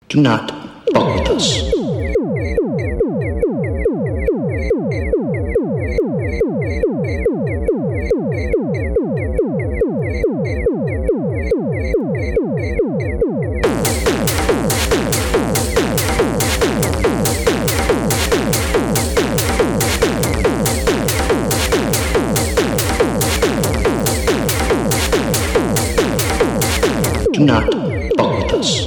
Do not fuck with us. Do not fuck with us.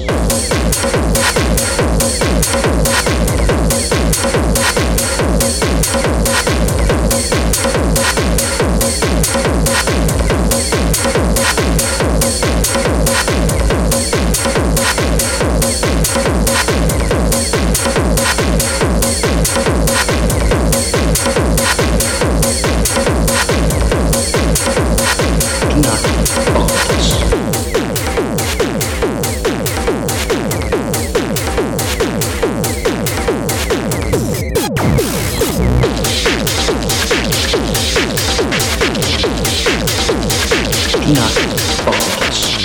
Do not fuck with us. Do not fuck with us.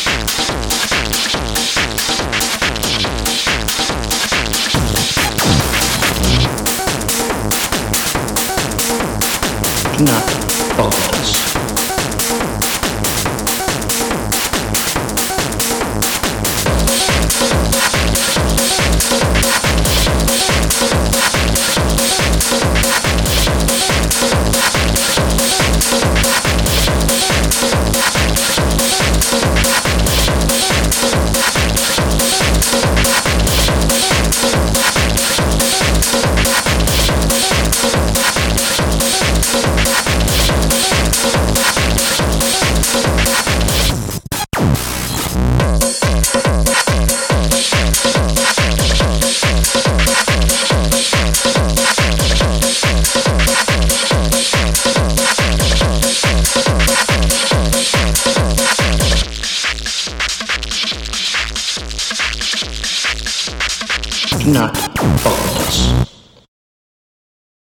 Do not fuck with us. Do not fuck with us.